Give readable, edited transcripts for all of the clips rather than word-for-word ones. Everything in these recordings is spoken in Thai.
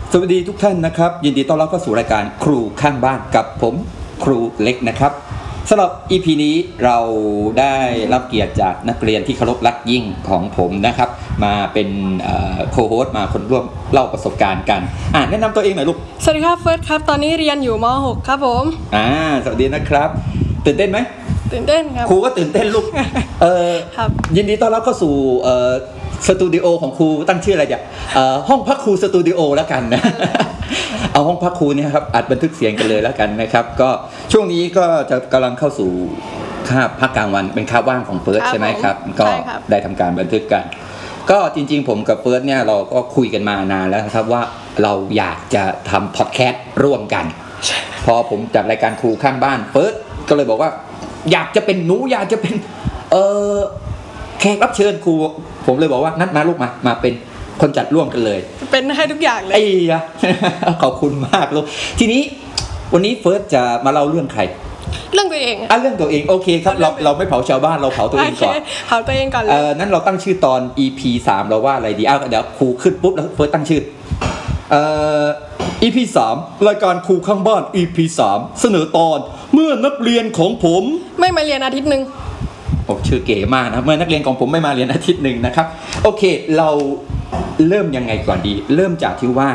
สวัสดีทุกท่านนะครับยินดีต้อนรับเข้าสู่รายการครูข้างบ้านกับผมครูเล็กนะครับสำหรับ EP นี้เราได้รับเกียรติจากนักเรียนที่เคารพรักยิ่งของผมนะครับมาเป็นโคโฮสต์มาคนร่วมเล่าประสบการณ์กันแนะนำตัวเองหน่อยลูกสวัสดีครับเฟิร์สครับตอนนี้เรียนอยู่ม.6 ครับผมสวัสดีนะครับตื่นเต้นไหมตื่นเต้นครับครูก็ตื่นเต้นลูกครับยินดีต้อนรับเข้าสู่สตูดิโอของครูตั้งชื่ออะไรเนี่ยห้องพักครูสตูดิโอแล้วกันนะเอาห้องพักครูเนี่ยครับอัดบันทึกเสียงกันเลยแล้วกันนะครับก็ช่วงนี้ก็จะกำลังเข้าสู่คาบพักกลางวันเป็นคาบว่างของเฟิร์สใช่ไหมครับก็ได้ทำการบันทึกกันก็จริงๆผมกับเฟิร์สเนี่ยเราก็คุยกันมานานแล้วครับว่าเราอยากจะทำพอดแคสต์ร่วมกันพอผมจัดรายการครูข้างบ้านเฟิร์สก็เลยบอกว่าอยากจะเป็นหนูอยากจะเป็นแขกรับเชิญครูผมเลยบอกว่านัดมาลูกมาเป็นคนจัดร่วมกันเลยเป็นให้ทุกอย่างเลยขอบคุณมากลูกทีนี้วันนี้เฟิร์สจะมาเล่าเรื่องใครเรื่องตัวเองเรื่องตัวเองโอเคครับเราไม่เผาชาวบ้านเราเผาตัวเองก่อนเผาตัวเองก่อนเลยนั้นเราตั้งชื่อตอน EP 3เราว่าอะไรดีเดี๋ยวครูขึ้นปุ๊บแล้วเฟิร์สตั้งชื่อEP 3รายการครูข้างบ้าน EP 3เสนอตอนเมื่อนักเรียนของผมไม่มาเรียนอาทิตย์นึงชื่อเก๋มากนะเมื่อนักเรียนของผมไม่มาเรียนอาทิตย์นึงนะครับโอเคเราเริ่มยังไงก่อนดีเริ่มจากที่ว่า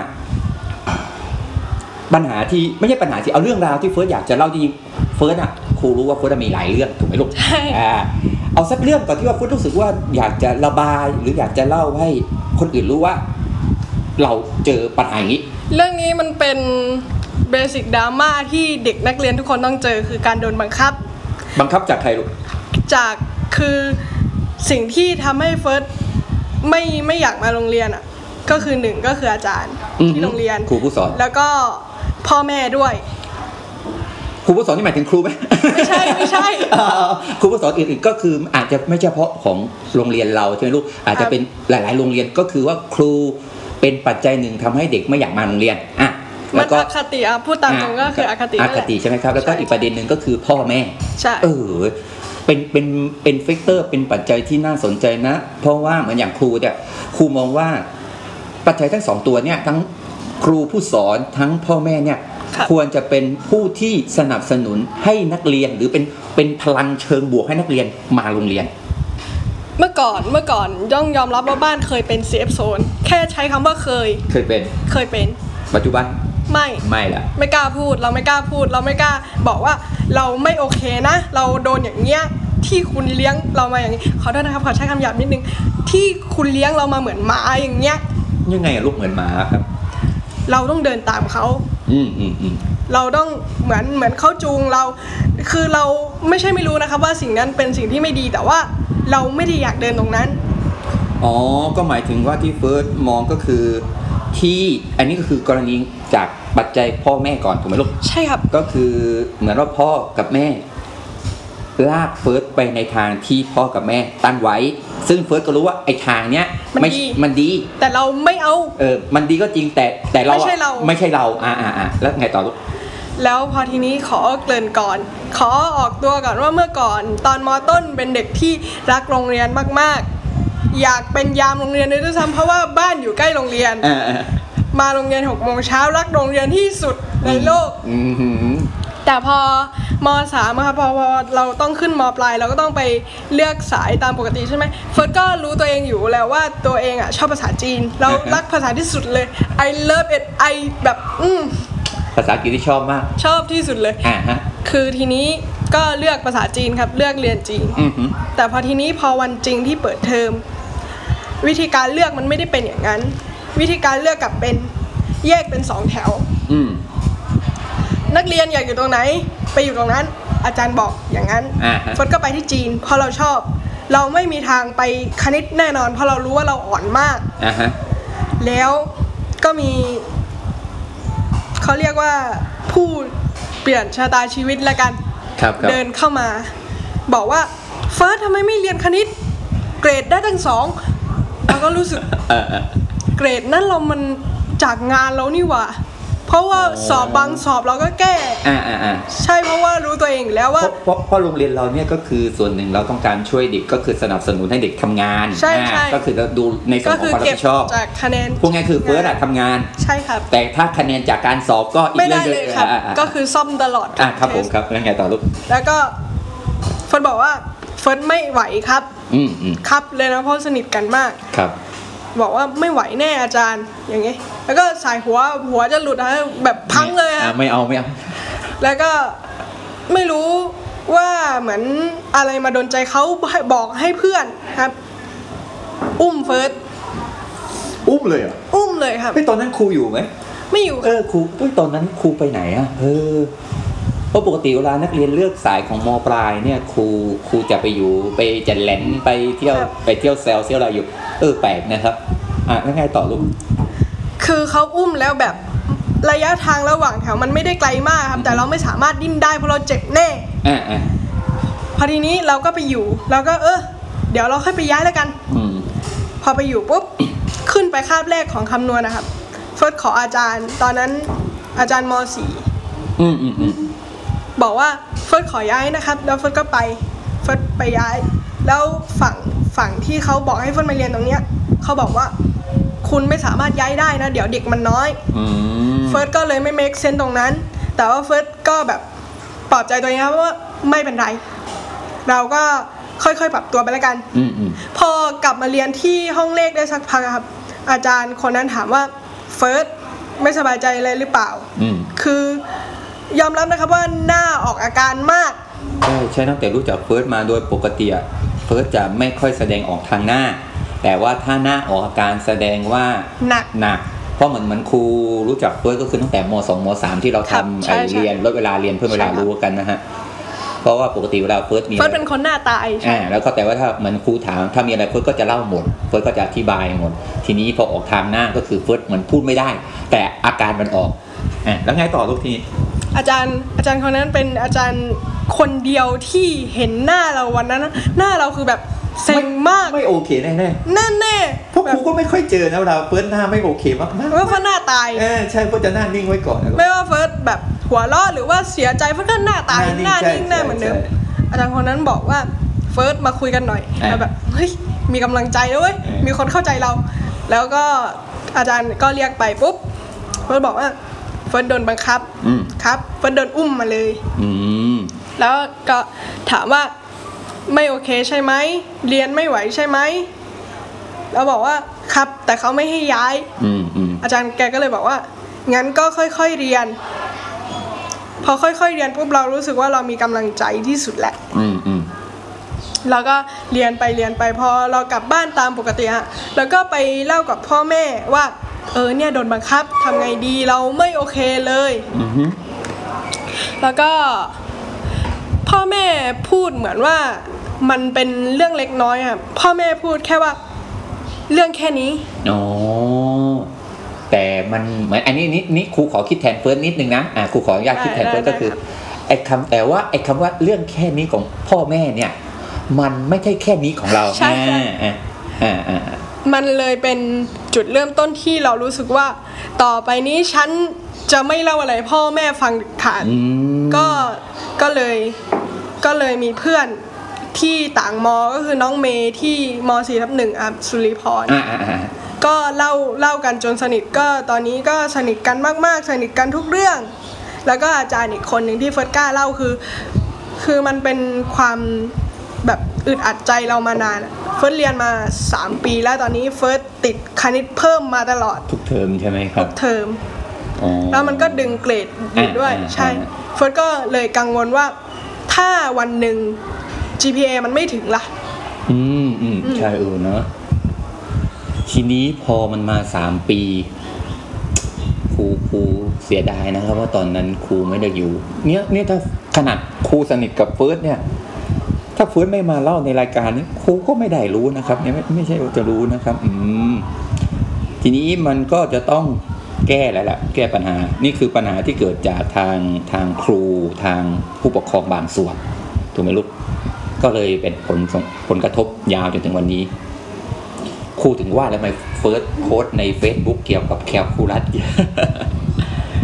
ปัญหาที่ไม่ใช่ปัญหาที่เอาเรื่องราวที่เฟิร์สอยากจะเล่าจริงๆเฟิร์สครูรู้ว่าเฟิร์สมีหลายเรื่องถูกไหมลูกใช่เอาสักเรื่องก่อนที่ว่าเฟิร์สรู้สึกว่าอยากจะระบายหรืออยากจะเล่าให้คนอื่นรู้ว่าเราเจอปัญหาอย่างนี้เรื่องนี้มันเป็นเบสิกดราม่าที่เด็กนักเรียนทุกคนต้องเจอคือการโดนบังคับจากใครลูกจากคือสิ่งที่ทำให้เฟิร์สไม่อยากมาโรงเรียนก็คือหนึ่งก็คืออาจารย์ที่โรงเรียนครูผู้สอนแล้วก็พ่อแม่ด้วยครูผู้สอนนี่หมายถึงครูไหมไม่ใช่ครูผู้สอนอื่นๆก็คืออาจจะไม่เฉพาะของโรงเรียนเราใช่ไหมลูกอาจจะเป็นหลายๆโรงเรียนก็คือว่าครูเป็นปัจจัยหนึ่งทำให้เด็กไม่อยากมาโรงเรียนแล้วก็อคติพูดตามตรงก็คืออคติใช่ไหมครับแล้วก็อีกประเด็นหนึ่งก็คือพ่อแม่ใช่เป็นแฟกเตอร์เป็นปัจจัยที่น่าสนใจนะเพราะว่าเหมือนอย่างครูเนี่ยครูมองว่าปัจจัยทั้งสองตัวเนี่ยทั้งครูผู้สอนทั้งพ่อแม่เนี่ยควรจะเป็นผู้ที่สนับสนุนให้นักเรียนหรือเป็นพลังเชิงบวกให้นักเรียนมาโรงเรียนเมื่อก่อนต้องยอมรับว่าบ้านเคยเป็น safe zone แค่ใช้คำว่าเคยเป็นปัจจุบันไม่ละไม่กล้าพูดเราไม่กล้าบอกว่าเราไม่โอเคนะเราโดนอย่างเงี้ยที่คุณเลี้ยงเรามาอย่างนี้ขอโทษนะครับขอใช้คำหยาบนิดนึงที่คุณเลี้ยงเรามาเหมือนหมาอย่างเงี้ยยังไงลูกเหมือนหมาครับเราต้องเดินตามเขาเราต้องเหมือนเขาจูงเราคือเราไม่ใช่ไม่รู้นะครับว่าสิ่งนั้นเป็นสิ่งที่ไม่ดีแต่ว่าเราไม่ได้อยากเดินตรงนั้นก็หมายถึงว่าที่เฟิร์สมองก็คือที่อันนี้ก็คือกรณีจากปัจจัยพ่อแม่ก่อนถูกไหมลูกใช่ครับก็คือเหมือนว่าพ่อกับแม่ลากเฟิร์สไปในทางที่พ่อกับแม่ตั้งไว้ซึ่งเฟิร์สก็รู้ว่าไอ้ทางเนี้ยมันดีแต่เราไม่เอามันดีก็จริงแต่เราไม่ใช่เราแล้วไงต่อลูกแล้วพอทีนี้ขอเกริ่นก่อนขอออกตัวก่อนว่าเมื่อก่อนตอนม.ต้นเป็นเด็กที่รักโรงเรียนมากๆอยากเป็นยามโรงเรียนด้วยซ้ำเพราะว่าบ้านอยู่ใกล้โรงเรียนมาโรงเรียน 6 โมงเช้ารักโรงเรียนที่สุดในโลกแต่พอม.3 ครับพอเราต้องขึ้นม.ปลายเราก็ต้องไปเลือกสายตามปกติใช่ไหมเฟิร์สก็รู้ตัวเองอยู่แล้วว่าตัวเองชอบภาษาจีนเรารักภาษาที่สุดเลย I love it I แบบภาษาอังกฤษที่ชอบมากชอบที่สุดเลยคือทีนี้ก็เลือกภาษาจีนครับเลือกเรียนจีนแต่พอทีนี้พอวันจริงที่เปิดเทอมวิธีการเลือกมันไม่ได้เป็นอย่างนั้นวิธีการเลือกกลับเป็นแยกเป็น2แถวนักเรียนอยากอยู่ตรงไหนไปอยู่ตรงนั้นอาจารย์บอกอย่างนั้นเฟิร์สก็ไปที่จีนเพราะเราชอบเราไม่มีทางไปคณิตแน่นอนเพราะเรารู้ว่าเราอ่อนมากแล้วก็มีเขาเรียกว่าผู้เปลี่ยนชะตาชีวิตละกันเดินเข้ามาบอกว่าเฟิร์สทำไมไม่เรียนคณิตเกรดได้ตั้ง2เราก็รู้สึกเกรดนั่นเรามันจากงานเรานี่หว่าเพราะว่าสอบบางสอบเราก็แก้ใช่เพราะว่ารู้ตัวเองแล้วว่าเพราะโรงเรียนเราเนี่ยก็คือส่วนหนึ่งเราต้องการช่วยเด็กก็คือสนับสนุนให้เด็กทำงานใช่ก็คือเราดูในส่วนของความรับผิดชอบจากคะแนนพวกนี้คือเฟิร์สทำงานใช่ครับแต่ถ้าคะแนนจากการสอบก็อีกเรื่องนึงก็คือซ่อมตลอดครับผมครับแล้วไงต่อลูกแล้วก็เฟิร์สบอกว่าเฟิร์สไม่ไหวครับครับเลยนะเพราะสนิทกันมากครับบอกว่าไม่ไหวแน่อาจารย์อย่างเงี้ยแล้วก็สายหัวจะหลุดนะแบบพังเลยไม่เอาแล้วก็ไม่รู้ว่าเหมือนอะไรมาดลใจเขาบอกให้เพื่อนครับอุ้มเฟิร์สอุ้มเลยเหรออุ้มเลยครับตอนนั้นครูอยู่ไหมไม่อยู่ครูตอนนั้นครูไปไหนเพราะปกติเวลานักเรียนเลือกสายของม.ปลายเนี่ยครูจะไปอยู่ไปจะแหลนไปเที่ยวแซวอะไรอยู่แปลกนะครับแล้วไงต่อลูกคือเขาอุ้มแล้วแบบระยะทางระหว่างแถวมันไม่ได้ไกลมากครับแต่เราไม่สามารถดิ้นได้เพราะเราเจ็บแน่พอทีนี้เราก็ไปอยู่เราก็เดี๋ยวเราค่อยไปย้ายแล้วกันพอไปอยู่ปุ๊บขึ้นไปคาบแรกของคำนวณนะครับเฟิร์สขออาจารย์ตอนนั้นอาจารย์ม.4บอกว่าเฟิร์สขอย้ายนะครับแล้วเฟิร์สก็ไปย้ายแล้วฝั่งที่เขาบอกให้เฟิร์สมาเรียนตรงเนี้ยเขาบอกว่าคุณไม่สามารถย้ายได้นะเดี๋ยวเด็กมันน้อยเฟิร์สก็เลยไม่เมคเซนส์ตรงนั้นแต่ว่าเฟิร์สก็แบบปลอบใจตัวเองครับว่าไม่เป็นไรเราก็ค่อยๆปรับตัวไปแล้วกันพอกลับมาเรียนที่ห้องเลขได้สักพักครับอาจารย์คนนั้นถามว่าเฟิร์สไม่สบายใจเลยหรือเปล่าคือยอมรับนะครับว่าหน้าออกอาการมากใช่ตั้งแต่รู้จักเฟิร์สมาโดยปกติเฟิร์สจะไม่ค่อยแสดงออกทางหน้าแต่ว่าถ้าหน้าออกอาการแสดงว่าหนักเพราะเหมือนครูรู้จักเฟิร์สก็คือตั้งแต่ม.2 ม.3 ที่เราทำเรียนลดเวลาเรียนเพื่อเวลารู้กันนะฮะเพราะว่าปกติเวลาเฟิร์สเป็นคนหน้าตายแล้วก็แต่ว่าถ้าเหมือนครูถามถ้ามีอะไรเฟิร์สก็จะเล่าหมดเฟิร์สก็จะอธิบายหมดทีนี้พอออกทางหน้าก็คือเฟิร์สเหมือนพูดไม่ได้แต่อาการมันออกแล้วไงต่อลูกทีนี้อาจารย์คนนั้นเป็นอาจารย์คนเดียวที่เห็นหน้าเราวันนั้นหน้าเราคือแบบเซ็งมากไม่โอเคแน่เพราะครูก็ไม่ค่อยเจอนะเราเฟิร์สหน้าไม่โอเคมากๆว่าเฟิร์สหน้าตายใช่เฟิร์สจะหน้านิ่งไว้ก่อนไม่ว่าเฟิร์สแบบหัวเราะหรือว่าเสียใจเฟิร์สก็หน้าตายหน้านิ่งหน้าเหมือนเดิมอาจารย์คนนั้นบอกว่าเฟิร์สมาคุยกันหน่อยแบบเฮ้ยมีกำลังใจด้วยมีคนเข้าใจเราแล้วก็อาจารย์ก็เรียกไปปุ๊บเฟิร์สบอกว่าเฟิร์สโดนบังคับครับเฟิร์สโดนอุ้มมาเลยแล้วก็ถามว่าไม่โอเคใช่ไหมเรียนไม่ไหวใช่ไหมแล้วบอกว่าครับแต่เขาไม่ให้ย้ายอาจารย์แกก็เลยบอกว่างั้นก็ค่อยๆเรียนพอค่อยๆเรียนปุ๊บเรารู้สึกว่าเรามีกำลังใจที่สุดแหละแล้วก็เรียนไปพอเรากลับบ้านตามปกติฮะแล้วก็ไปเล่ากับพ่อแม่ว่าเนี่ยโดนบังคับทำไงดีเราไม่โอเคเลยแล้วก็พ่อแม่พูดเหมือนว่ามันเป็นเรื่องเล็กน้อยครับพ่อแม่พูดแค่ว่าเรื่องแค่นี้แต่มันเหมือนอันนี้นี่ครูขอคิดแทนเฟิร์สนิดนึงนะครูขออนุญาตคิดแทนเฟิร์สก็คือแต่ว่าไอ้คำว่าเรื่องแค่นี้ของพ่อแม่เนี่ยมันไม่ใช่แค่นี้ของเราใช่มันเลยเป็นจุดเริ่มต้นที่เรารู้สึกว่าต่อไปนี้ฉันจะไม่เล่าอะไรพ่อแม่ฟังขาดก็เลยมีเพื่อนที่ต่างมอก็คือน้องเมย์ที่ม.4/1ครับสุริพรก็เล่ากันจนสนิทก็ตอนนี้ก็สนิทกันมากๆสนิทกันทุกเรื่องแล้วก็อาจารย์อีกคนหนึ่งที่เฟิร์สกล้าเล่าคือมันเป็นความแบบอึดอัดใจเรามานานเฟิร์สเรียนมา3 ปีแล้วตอนนี้เฟิร์สติดคณิตเพิ่มมาตลอดทุกเทอมใช่ไหมครับทุกเทอมแล้วมันก็ดึงเกรดอยู่ด้วยใช่เฟิร์สก็เลยกังวลว่าถ้าวันหนึ่ง GPA มันไม่ถึงล่ะใช่เนาะทีนี้พอมันมา3 ปีครูเสียดายนะครับว่าตอนนั้นครูไม่ได้อยู่เนี่ยถ้าขนาดครูสนิทกับเฟิร์สเนี่ยถ้าเฟิร์สไม่มาเล่าในรายการนี้ครูก็ไม่ได้รู้นะครับเนี่ยไม่ใช่ว่าจะรู้นะครับทีนี้มันก็จะต้องแก้แล้วล่ะแก้ปัญหานี่คือปัญหาที่เกิดจากทางครูทางผู้ปกครองบางส่วนถูกไหมลูกก็เลยเป็นผลกระทบยาวจนถึงวันนี้ครูถึงว่าแล้วทำไมเฟิร์สโพสต์ใน Facebook เกี่ยวกับแคลคูลัส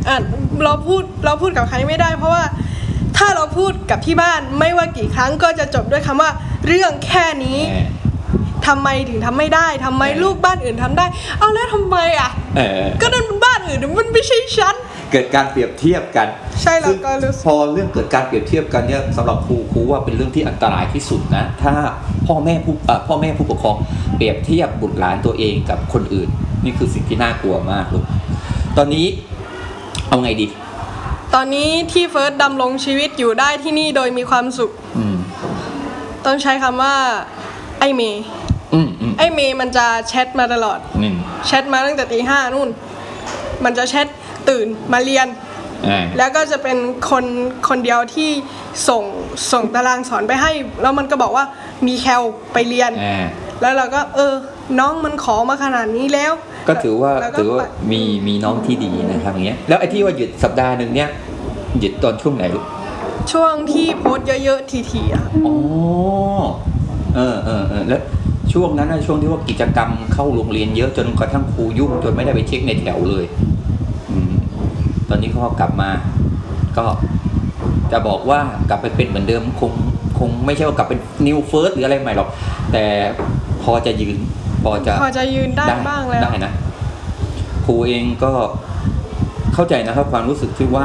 เราพูดกับใครไม่ได้ เพราะว่าถ้าเราพูดกับที่บ้านไม่ว่ากี่ครั้งก็จะจบด้วยคำว่าเรื่องแค่นี้ทำไมถึงทำไม่ได้ทำไมลูกบ้านอื่นทำได้เอาแล้วทำไมก็นั่นมันบ้านอื่นมันไม่ใช่ฉันเกิดการเปรียบเทียบกันใช่แล้วก็รู้สึกพอเรื่องเกิดการเปรียบเทียบกันเนี่ยสำหรับครูว่าเป็นเรื่องที่อันตรายที่สุดนะถ้าพ่อแม่ผู้ปกครองเปรียบเทียบบุตรหลานตัวเองกับคนอื่นนี่คือสิ่งที่น่ากลัวมากลูกตอนนี้เอาไงดีตอนนี้ที่เฟิร์สดำรงชีวิตอยู่ได้ที่นี่โดยมีความสุขต้องใช้คำว่าไอเมย์ไอเมย์มันจะแชทมาตลอดแชทมาตั้งแต่ 5:00 นู่นมันจะแชทตื่นมาเรียนแล้วก็จะเป็นคนเดียวที่ส่งตารางสอนไปให้แล้วมันก็บอกว่ามีแคลไปเรียนแล้วเราก็น้องมันขอมาขนาดนี้แล้วก็ถือว่ามีน้องที่ดีนะครับอย่างเงี้ยแล้วไอ้ที่ว่าหยุดสัปดาห์นึงเนี้ยหยุดตอนช่วงไหนลูกช่วงที่โพสต์เยอะๆทีๆอ่ะอ๋อแล้วช่วงนั้นนะช่วงที่ว่ากิจกรรมเข้าโรงเรียนเยอะจนกระทั่งครูยุ่งจนไม่ได้ไปเช็คในแถวเลยตอนนี้เขากลับมาก็จะบอกว่ากลับไปเป็นเหมือนเดิมคงไม่ใช่ว่ากลับเป็นนิวเฟิร์สหรืออะไรใหม่หรอกแต่พอจะยืนได้บ้างแล้วได้นะครูเองก็เข้าใจนะครับความรู้สึกที่ว่า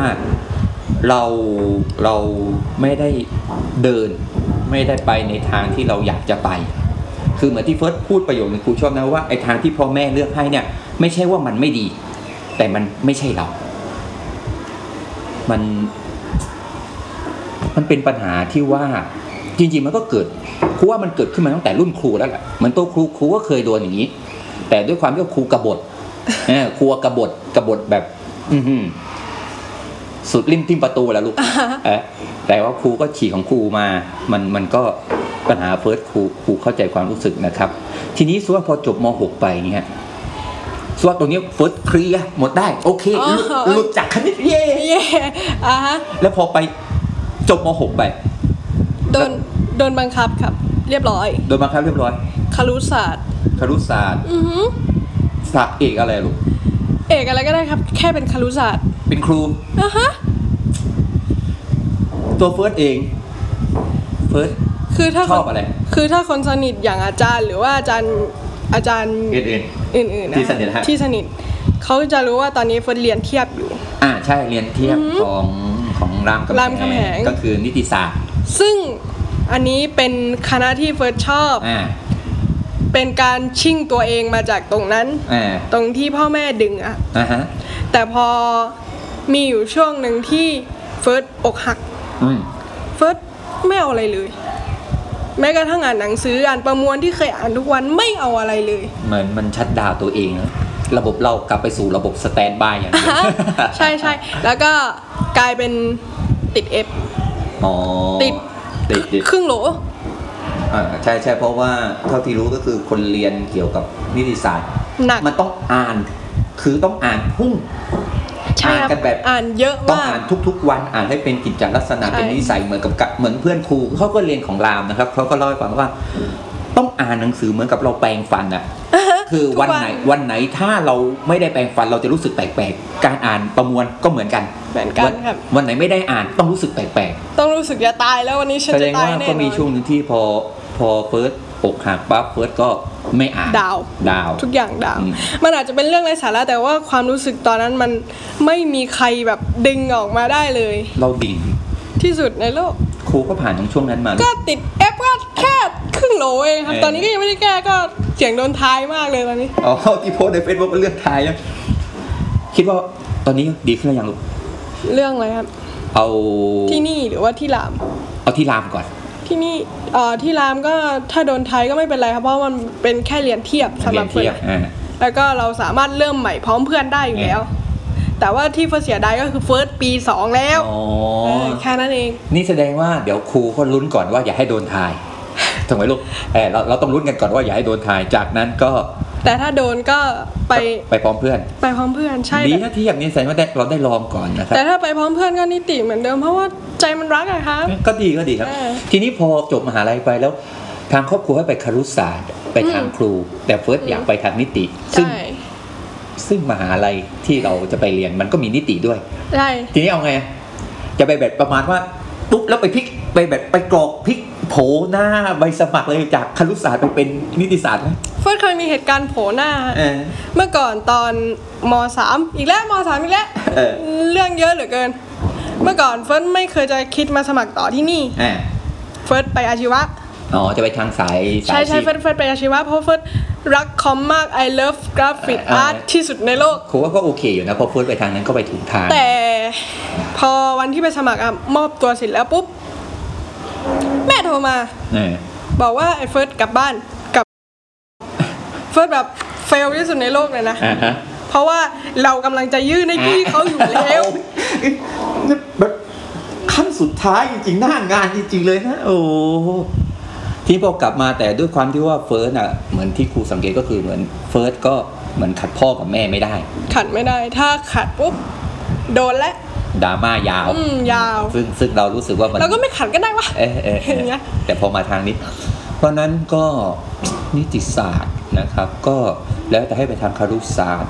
เราไม่ได้เดินไม่ได้ไปในทางที่เราอยากจะไปคือเหมือนที่เฟิร์สพูดประโยคนึงครูชอบนะว่าไอ้ทางที่พ่อแม่เลือกให้เนี่ยไม่ใช่ว่ามันไม่ดีแต่มันไม่ใช่เรามันเป็นปัญหาที่ว่าจริงๆมันก็เกิดครูว่ามันเกิดขึ้นมาตั้งแต่รุ่นครูแล้วแหละเหมือนตัวครูก็เคยโดนอย่างนี้แต่ด้วยความที่ครูกบฏครูกบฏแบบสุดริมทิ่มประตูแล้วลูกแต่ว่าครูก็ฉีกของครูมามันก็ปัญหาเฟิร์สครูเข้าใจความรู้สึกนะครับทีนี้ส่วนพอจบม.6 ไปเนี่ยส่วนตรงนี้เฟิร์สเคลียร์หมดได้โอเคหลุดจากคณิตเย่แล้วพอไปจบม.6 ไปโดนบังคับครับเรียบร้อยโดนบังคับเรียบร้อยครุศาสตร์ศาสตร์เอกอะไรลูกเอกอะไรก็ได้ครับแค่เป็นครุศาสตร์เป็นครูตัวเฟิร์สเองเฟิร์สคือถ้าชอบอะไรคือถ้าคนสนิทอย่างอาจารย์หรือว่าอาจารย์อื่นที่สนิทเขาจะรู้ว่าตอนนี้เฟิร์สเรียนเทียบอยู่ใช่เรียนเทียบของรามคำแหงก็คือนิติศาสตร์ซึ่งอันนี้เป็นคณะที่เฟิร์สชอบเป็นการชิ่งตัวเองมาจากตรงนั้นตรงที่พ่อแม่ดึงแต่พอมีอยู่ช่วงหนึ่งที่เฟิร์สอกหักเฟิร์สไม่เอาอะไรเลยแม้กระทั่งอ่านหนังสืออ่านประมวลที่เคยอ่านทุกวันไม่เอาอะไรเลยเหมือนมันชัดดาวตัวเองนะระบบเรากลับไปสู่ระบบสแตนด์บายอย่างนี้ใช่แล้วก็กลายเป็นติด F ติดครึ่งโหลใช่เพราะว่าเท่าที่รู้ก็คือคนเรียนเกี่ยวกับนิติศาสตร์มันต้องอ่านคือต้องอ่านพุ่งอ่านกันแบบอ่านเยอะมากต้องอ่านทุกๆวันอ่านให้เป็นกิจลักษณะเป็นนิสัยเหมือนเพื่อนครูเขาก็เรียนของรามนะครับเขาก็เล่าให้ฟังว่าต้องอ่านหนังสือเหมือนกับเราแปรงฟันอ่ะคือวันไหนถ้าเราไม่ได้แปรงฟันเราจะรู้สึกแปลกๆการอ่านประมวลก็เหมือนกันครับวันไหนไม่ได้อ่านต้องรู้สึกแปลกๆต้องรู้สึกจะตายแล้ววันนี้ฉันจะตายแน่แสดงว่าก็มีช่วงนึงที่พอเฟิร์สอกหักปั๊บเฟิร์สก็ไม่อ่านดาวทุกอย่างดาวมันอาจจะเป็นเรื่องไร้สาระแต่ว่าความรู้สึกตอนนั้นมันไม่มีใครแบบดึงออกมาได้เลยเราดิ่งที่สุดในโลกครูก็ผ่านช่วงนั้นมาก็ติด F ก็แค่ครึ่งโหลเองครับตอนนี้ก็ยังไม่ได้แก้ก็เสียงโดนท้ายมากเลยตอนนี้ที่โพสใน Facebook เป็นเรื่องท้ายนะคิดว่าตอนนี้ดีขึ้นหรือยังลูกเรื่องอะไรครับเอาที่นี่หรือว่าที่รามเอาที่รามก่อนที่นี่ที่รามก็ถ้าโดนไทยก็ไม่เป็นไรครับเพราะมันเป็นแค่เรียนเทียบสำหรับเพื่อนแล้วก็เราสามารถเริ่มใหม่พร้อมเพื่อนได้อยู่แล้วแต่ว่าที่เฟิร์สเสียดายก็คือเฟิร์สปี 2แล้วแค่นั้นเองนี่แสดงว่าเดี๋ยวครูก็ลุ้นก่อนว่าอย่าให้โดนทายถูกไหมลูกเราต้องลุ้นกันก่อนว่าอย่าให้โดนทายจากนั้นก็แต่ถ้าโดนก็ไปพร้อมเพื่อนใช่ดีนะที่อย่างนี้แสดงว่าเราได้ลองก่อนนะครับแต่ถ้าไปพร้อมเพื่อนก็นิติเหมือนเดิมเพราะว่าใจมันรักอะครับก็ดีครับทีนี้พอจบมหาลัยไปแล้วทางครอบครัวให้ไปครุศาสตร์ไปทางครูแต่เฟิร์สอยากไปทางนิติซึ่งซึ่งมหาลัยที่เราจะไปเรียนมันก็มีนิติด้วยใช่ทีนี้เอาไงจะไปแบบประมาณว่าปุ๊บแล้วไปพลิกไปแบบไปกรอกพลิกโผหน้าใบสมัครเลยจากครุศาสตร์ไปเป็นนิติศาสตร์ไหมเฟิร์สเคยมีเหตุการณ์โผล่หน้าเมื่อก่อนตอนม.3 อีกแล้วม.3 อีกแล้วเรื่องเยอะเหลือเกินเมื่อก่อนเฟิร์สไม่เคยจะคิดมาสมัครต่อที่นี่เฟิร์สไปอาชีวะจะไปทางสายใช่เฟิร์สไปอาชีวะเพราะเฟิร์สรักคอมมาก I love graphic art ที่สุดในโลกครูว่าก็โอเคอยู่นะพอเฟิร์สไปทางนั้นก็ไปถูกทางแต่พอวันที่ไปสมัครมอบตัวเสร็จแล้วปุ๊บแม่โทรมาบอกว่าไอ้เฟิร์สกลับบ้านกับเฟิร์สแบบเฟลที่สุดในโลกเลยนะเพราะว่าเรากำลังจะยื่นให้พี่เขาอยู่แล้วแบบขั้นสุดท้ายจริงๆหน้างานจริงๆเลยนะโอ้ที่พอกลับมาแต่ด้วยความที่ว่าเฟิร์สอ่ะเหมือนที่ครูสังเกตก็คือเหมือนเฟิร์สก็เหมือนขัดพ่อกับแม่ไม่ได้ขัดไม่ได้ถ้าขัดปุ๊บโดนและดราม่ายาวยาวซึ่งเรารู้สึกว่ามันเราก็ไม่ขัดก็ได้วะแต่พอมาทางนี้เพราะนั้นก็นิติศาสตร์นะครับก็แล้วแต่ให้ไปทางครุศาสตร์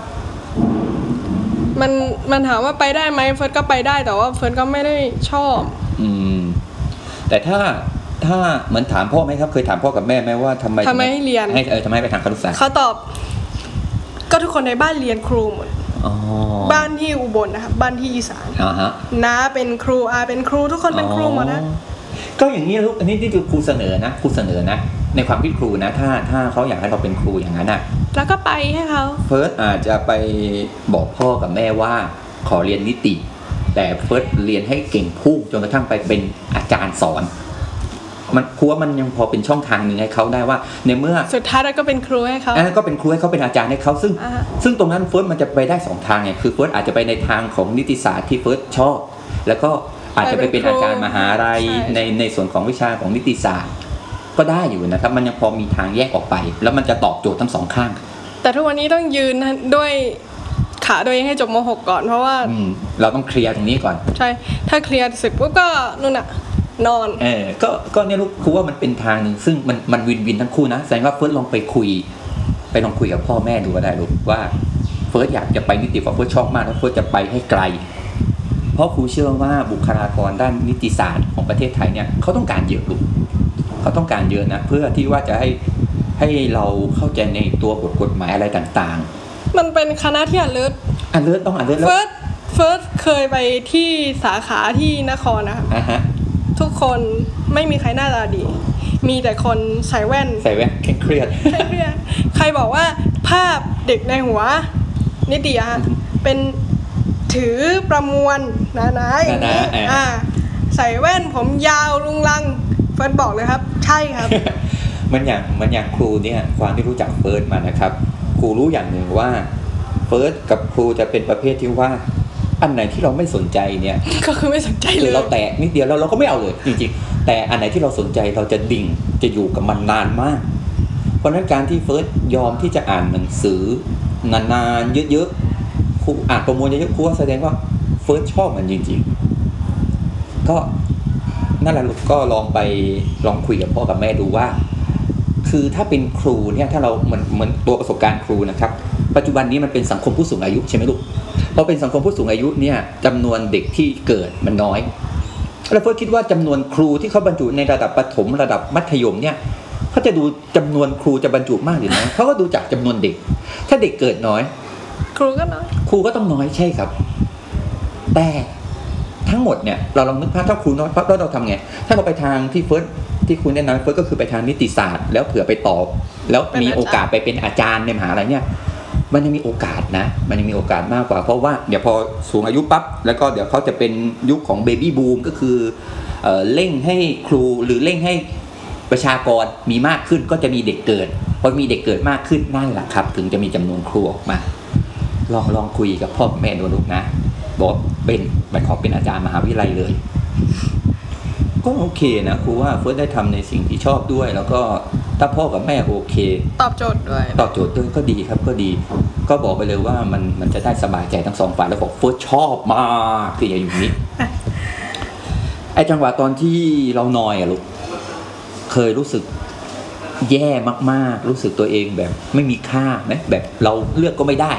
มันถามว่าไปได้ไหมเฟิร์สก็ไปได้แต่ว่าเฟิร์สก็ไม่ได้ชอบแต่ถ้าเหมือนถามพ่อไหมครับเคยถามพ่อกับแม่ไหมว่าทำไมให้เรียนทำไมไปทางครุศาสตร์เขาตอบก็ทุกคนในบ้านเรียนครูหมดบ้านที่อุบลนะครับบ้านที่อีสานน้าเป็นครูอาเป็นครูทุกคนเป็นครูหมดนะก็อย่างนี้ลูกอันนี้ที่ครูเสนอนะในความคิดครูนะถ้าเขาอยากให้เราเป็นครูอย่างนั้นแล้วก็ไปให้เขาเฟิร์สอาจจะไปบอกพ่อกับแม่ว่าขอเรียนนิติแต่เฟิร์สเรียนให้เก่งพุ่งจนกระทั่งไปเป็นอาจารย์สอนมันครูว่ามันยังพอเป็นช่องทางหนึ่งให้เขาได้ว่าในเมื่อสุดท้ายแล้วก็เป็นครูให้เขาก็เป็นครูให้เขาเป็นอาจารย์ให้เขาซึ่งตรงนั้นเฟิร์สมันจะไปได้2ทางไงคือเฟิร์สอาจจะไปในทางของนิติศาสตร์ที่เฟิร์สชอบแล้วก็อาจจะไปเป็นอาจารย์มหาลัยในส่วนของวิชาของนิติศาสตร์ก็ได้อยู่นะครับมันยังพอมีทางแยกออกไปแล้วมันจะตอบโจทย์ทั้ง2ข้างแต่ทุกวันนี้ต้องยืนด้วยขาตัวเองให้จบม.6 ก่อนเพราะว่าเราต้องเคลียร์ตรงนี้ก่อนใช่ถ้าเคลียร์เสร็จปุ๊บก็นู่นน่ะนอนก็เนี่ยลูกครูว่ามันเป็นทางนึงซึ่งมันวินทั้งคู่นะแสดงว่าเฟิร์สลองไปคุยกับพ่อแม่ดูก็ได้ลูกว่าเฟิร์สอยากจะไปนิติเฟิร์สชอบมากแล้วเฟิร์สจะไปให้ไกลเพราะครูเชื่อว่าบุคลากรด้านนิติศาสตร์ของประเทศไทยเนี่ยเขาต้องการเยอะลูกเขาต้องการเยอะนะเพื่อที่ว่าจะให้เราเข้าใจในตัวบทกฎหมายอะไรต่างๆมันเป็นคณะที่อันเลิศต้องอันเลิศแล้วเฟิร์สเคยไปที่สาขาที่นครนะครับทุกคนไม่มีใครหน้าตาดีมีแต่คนใส่แว่นเครียดใครบอกว่าภาพเด็กในหัวนิติเป็นถือประมวลนะอย่างนี้ใส่แว่นผมยาวลุงลังเฟิร์สบอกเลยครับใช่ครับมันอย่างครูเนี่ยความที่รู้จักเฟิร์สมานะครับครูรู้อย่างหนึ่งว่าเฟิร์สกับครูจะเป็นประเภทที่ว่าอันไหนที่เราไม่สนใจเนี่ยก็คือไม่สนใจเลยเราแตะนิดเดียวแล้วเราก็ไม่เอาเลยจริงๆแต่อันไหนที่เราสนใจเราจะดิ่งจะอยู่กับมันนานมากเพราะฉะนั้นการที่เฟิร์สยอมที่จะอ่านหนังสือนานๆเยอะๆครูอ่านประมวลเยอะๆครูแสดงว่าเฟิร์สชอบมันจริงๆก็นั่นแหละลูกก็ลองคุยกับพ่อกับแม่ดูว่าคือถ้าเป็นครูเนี่ยถ้าเราเหมือนตัวประสบการณ์ครูนะครับปัจจุบันนี้มันเป็นสังคมผู้สูงอายุใช่ไหมลูกพอเป็นสังคมผู้สูงอายุเนี่ยจำนวนเด็กที่เกิดมันน้อยแล้วเฟิร์สคิดว่าจำนวนครูที่เขาบรรจุในระดับประถมระดับมัธยมเนี่ยเขาจะดูจำนวนครูจะบรรจุมากหรือน้อยเขาก็ดูจากจำนวนเด็กถ้าเด็กเกิดน้อยครูก็น้อยครูก็ต้องน้อยใช่ครับแต่ทั้งหมดเนี่ยเราลองนึกภาพถ้าครูน้อยปั๊บแล้วเราทำไงถ้าเราไปทางที่เฟิร์สที่คุณแนะนำเฟิร์สก็คือไปทางนิติศาสตร์แล้วเผื่อไปตอบแล้วมีโอกาสไปเป็นอาจารย์ในมหาลัยเนี่ยมันยังมีโอกาสนะมันยังมีโอกาสมากกว่าเพราะว่าเดี๋ยวพอสูงอายุปั๊บแล้วก็เดี๋ยวเขาจะเป็นยุคของเบบี้บูมก็คือเร่งให้ครูหรือเร่งให้ประชากรมีมากขึ้นก็จะมีเด็กเกิดพอมีเด็กเกิดมากขึ้นนั่นแหละครับถึงจะมีจำนวนครูออกมาลองคุยกับพ่อแม่ดูลูกนะบอกไปขอเป็นอาจารย์มหาวิทยาลัยเลยก็โอเคนะครูว่าเฟิร์สได้ทำในสิ่งที่ชอบด้วยแล้วก็ถ้าพ่อกับแม่โอเคตอบโจทย์ด้วยก็ดีครับก็ดีก็บอกไปเลยว่ามันจะได้สบายใจทั้งสองฝ่ายแล้วบอกเฟิร์สชอบมากคืออย่างนี้ ไอ้จังหวะตอนที่เรานอยลูกเคยรู้สึกแย่มากๆรู้สึกตัวเองแบบไม่มีค่าไหมแบบเราเลือกก็ไม่ได้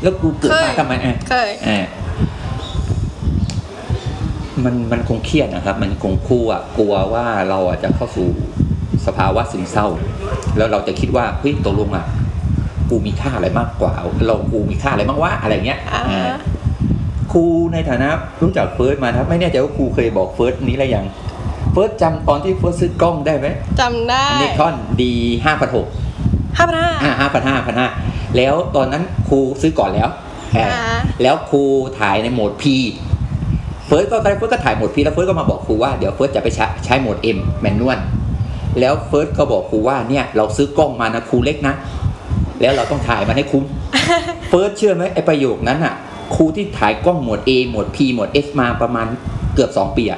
แล้วกูเกิดมาทำไมเคยมันคงเครียดนะครับมันคงกลัวว่าเราจะเข้าสู่สภาวะซึมเศร้าแล้วเราจะคิดว่าเฮ้ยตกลงกูมีค่าอะไรมากกว่ากูมีค่าอะไรบ้างวะอะไรเงี้ยครูในฐานะรู้จักเฟิร์สมาครับไม่แน่ใจว่าครูเคยบอกเฟิร์สนี้อะไรยังเฟิร์สจำตอนที่เฟิร์สซื้อกล้องได้ไหมจำได้นิคอนดี5,500แล้วตอนนั้นครูซื้อก่อนแล้วครูถ่ายในโหมด P เฟิร์สก็ถ่ายโหมด P แล้วเฟิร์สก็มาบอกครูว่าเดี๋ยวเฟิร์สจะไปใช้โหมด M แมนนวลแล้วเฟิร์สก็บอกครูว่าเนี่ยเราซื้อกล้องมานะครูเล็กนะแล้วเราต้องถ่ายมันให้คุ้ม เฟิร์สเชื่อไหมไอประโยคนั้นครูที่ถ่ายกล้องโหมด A โหมด P โหมด S มาประมาณเกือบ2 ปี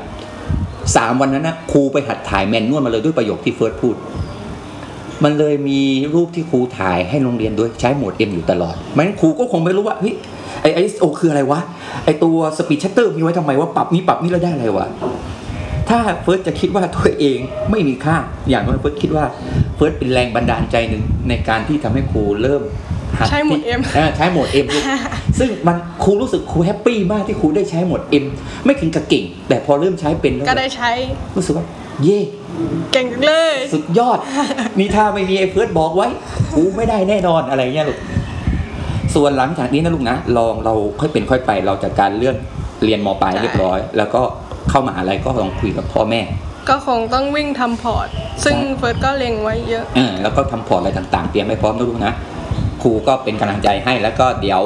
3 วันนั้นครูไปหัดถ่ายแมนนวลมาเลยด้วยประโยคที่เฟิร์สพูดมันเลยมีรูปที่ครูถ่ายให้โรงเรียนด้วยใช้โหมด M อยู่ตลอดไม่งั้นครูก็คงไม่รู้ว่าเฮ้ยไอ ISO คืออะไรวะไอตัวสปีดชัตเตอร์มีไว้ทำไมว่าปรับนี้แล้วได้อะไรวะถ้าเฟิร์สจะคิดว่าตัวเองไม่มีค่าอย่างน้อยเฟิร์สคิดว่าเฟิร์สเป็นแรงบันดาลใจหนึ่งในการที่ทำให้ครูเริ่มใช้โหมด M ใช้โหมด M ซึ่งมันครูรู้สึกครูแฮปปี้มากที่ครูได้ใช้โหมด M ไม่ถึงกับเก่งแต่พอเริ่มใช้เป็นแล้วก็ได้ใช้รู้สึกว่าเย่เก่งเลยสุดยอดนี่ถ้าไม่มีไอ้เฟิร์สบอกไว้ครูไม่ได้แน่นอนอะไรเงี้ยลูกส่วนหลังจากนี้นะลูกนะเราค่อยเป็นค่อยไปเราจัดการเรื่องเรียนม.ปลายเรียบร้อยแล้วก็เข้ามหาลัยก็ลองคุยกับพ่อแม่ก็คงต้องวิ่งทำพอร์ตซึ่งเฟิร์สก็เล็งไว้เยอะแล้วก็ทำพอร์ตอะไรต่างๆเตรียมให้พร้อมนะลูกนะครูก็เป็นกำลังใจให้แล้วก็เดี๋ยว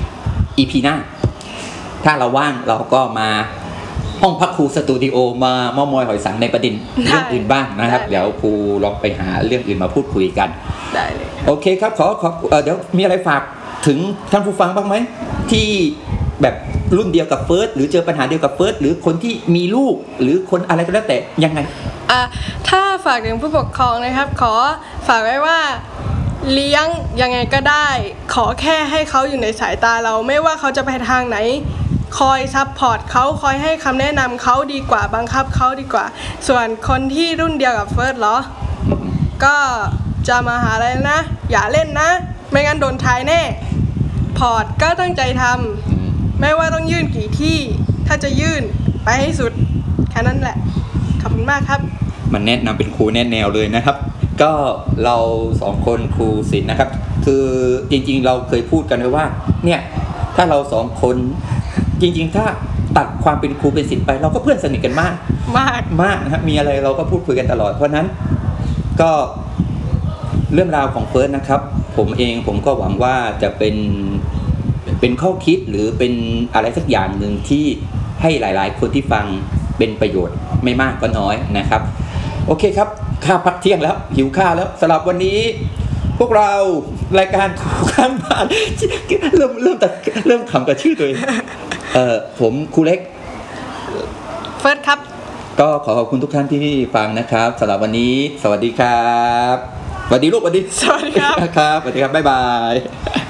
EP หน้าถ้าเราว่างเราก็มาห้องพักครูสตูดิโอมาเม้ามอยหอยสังในประเด็นเรื่องอื่นบ้างนะครับเดี๋ยวครูลองไปหาเรื่องอื่นมาพูดคุยกันได้เลยโอเคครับขอเดี๋ยวมีอะไรฝากถึงท่านผู้ฟังบ้างไหมที่แบบรุ่นเดียวกับเฟิร์สหรือเจอปัญหาเดียวกับเฟิร์สหรือคนที่มีลูกหรือคนอะไรก็แล้วแต่ยังไงถ้าฝากถึงผู้ปกครองนะครับขอฝากไว้ว่าเลี้ยงยังไงก็ได้ขอแค่ให้เขาอยู่ในสายตาเราไม่ว่าเขาจะไปทางไหนคอยซัพพอร์ตเขาคอยให้คำแนะนำเขาดีกว่าบังคับเขาดีกว่าส่วนคนที่รุ่นเดียวกับเฟิร์สเหรอก็จะมาหาอะไรนะอย่าเล่นนะไม่งั้นโดนทายแน่พอร์ตก็ตั้งใจทำไม่ว่าต้องยื่นกี่ที่ถ้าจะยื่นไปให้สุดแค่นั้นแหละขอบคุณมากครับมันแนะนำเป็นครูแนะแนวเลยนะครับก็เรา2คนครูศิลป์นะครับคือจริงๆเราเคยพูดกันไว้ว่าเนี่ยถ้าเรา2คนจริงๆถ้าตัดความเป็นครูเป็นศิลป์ไปเราก็เพื่อนสนิทกันมากนะครับมีอะไรเราก็พูดคุยกันตลอดเพราะนั้นก็เรื่องราวของเฟิร์สนะครับผมก็หวังว่าจะเป็นข้อคิดหรือเป็นอะไรสักอย่างหนึ่งที่ให้หลายๆคนที่ฟังเป็นประโยชน์ไม่มากก็น้อยนะครับโอเคครับข้าวพักเที่ยงแล้วหิวข้าวแล้วสำหรับวันนี้พวกเรารายการครูข้างบ้านเริ่มขำกับชื่อตัวเองผมครูเล็กเฟิร์สครับก็ขอขอบคุณทุกท่านที่ฟังนะครับสำหรับวันนี้สวัสดีครับสวัสดีลูกสวัสดีครับครับสวัสดีครับบ๊ายบาย